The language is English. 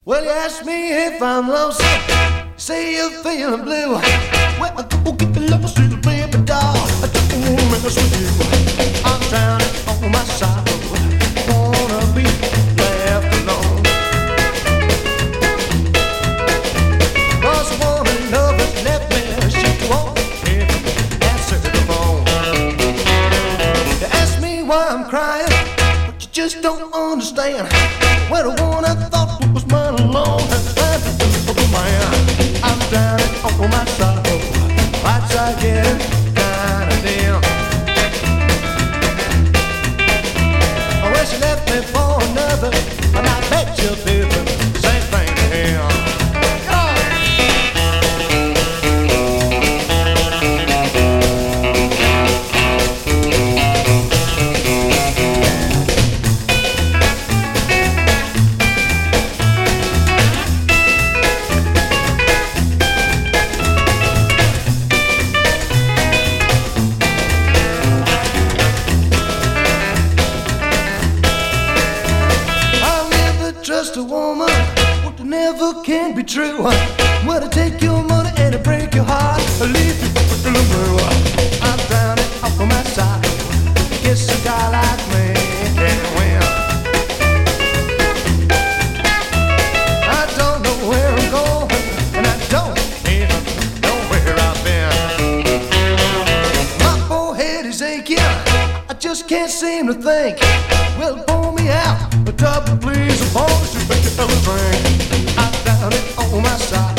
Well, you ask me if I'm lonesome, say you're feeling blue. Well, I go get lost to the baby doll. I don't wanna mess with you. I'm drowning on my sorrow. Wanna be left alone. 'Cause the woman love has left me. She won't even answer the phone. You ask me why I'm crying, but you just don't understand. Well, the one I thought was mine alone has found the man. I'm drowning on my sorrow. Lights are getting kinda dim. Well, she left me for another, and I bet you'll do the same thing to him. Trust a woman, what never can be true. Well, to take your money and to break your heart, leave you in the blue. I'm drowning off of my side. Guess a guy like me can't win. I don't know where I'm going, and I don't even know where I've been. My forehead is aching, I just can't seem to think. Well, pull me out, the double please, a phone to make a drink. I'm down it on my side.